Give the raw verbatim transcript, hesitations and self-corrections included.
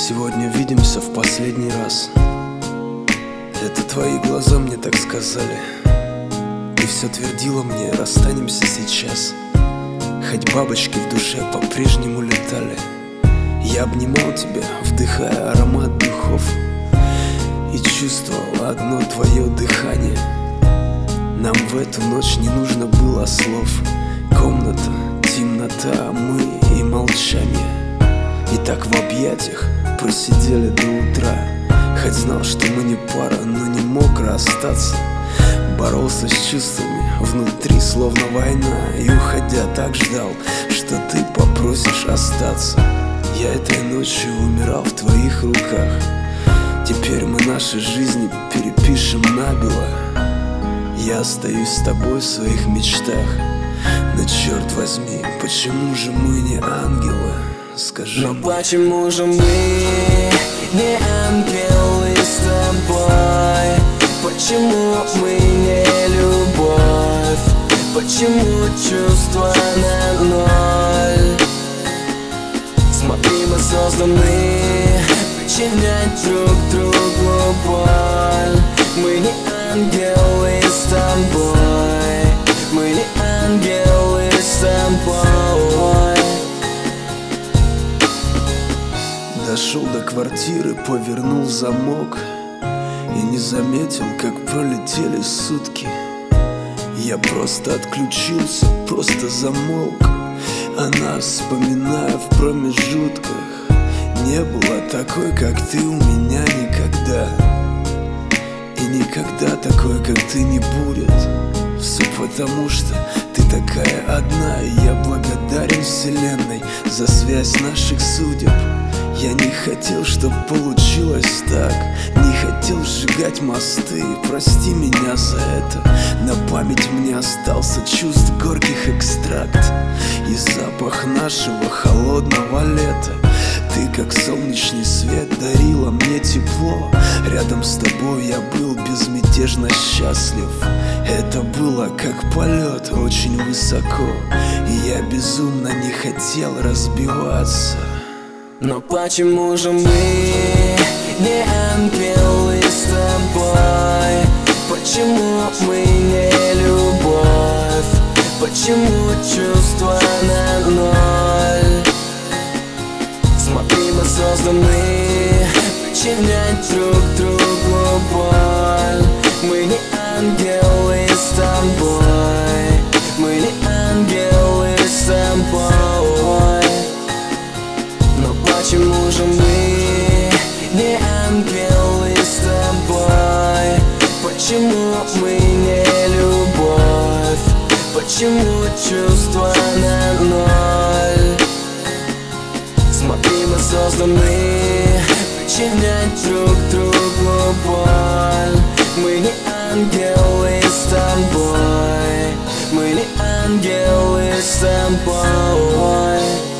Сегодня видимся в последний раз. Это твои глаза мне так сказали. Ты все твердила мне: расстанемся сейчас. Хоть бабочки в душе по-прежнему летали. Я обнимал тебя, вдыхая аромат духов, и чувствовал одно твое дыхание. Нам в эту ночь не нужно было слов. Комната, темнота, мы и молчание. И так в объятиях просидели до утра. Хоть знал, что мы не пара, но не мог расстаться. Боролся с чувствами внутри, словно война. И уходя так ждал, что ты попросишь остаться. Я этой ночью умирал в твоих руках. Теперь мы наши жизни перепишем набело. Я остаюсь с тобой в своих мечтах. Но черт возьми, почему же мы не ангелы? Скажи. Но почему же мы не ангелы с тобой? Почему мы не любовь? Почему чувства на ноль? Смотри, мы созданы причинять друг другу боль. Мы не ангелы с тобой. Мы не ангелы с тобой. Дошел до квартиры, повернул замок и не заметил, как пролетели сутки. Я просто отключился, просто замолк. Она, вспоминая в промежутках, не была такой, как ты у меня никогда. И никогда такой, как ты, не будет. Все потому, что ты такая одна. И я благодарен вселенной за связь наших судеб. Я не хотел, чтоб получилось так. Не хотел сжигать мосты. Прости меня за это. На память мне остался чувств горьких экстракт и запах нашего холодного лета. Ты, как солнечный свет, дарила мне тепло. Рядом с тобой я был безмятежно счастлив. Это было как полет очень высоко, и я безумно не хотел разбиваться. Но почему же мы не ангелы с тобой? Почему мы не любовь? Почему чувства на ноль? Смотри, мы созданы причинять друг другу боль. Мы не ангелы с тобой. Мы не ангелы с тобой. Но почему же мы не ангелы с тобой? Почему мы не любовь? Почему чувства на ноль? Смотри, мы созданы причинять друг другу боль. Мы не ангелы с тобой. Мы не ангелы с тобой.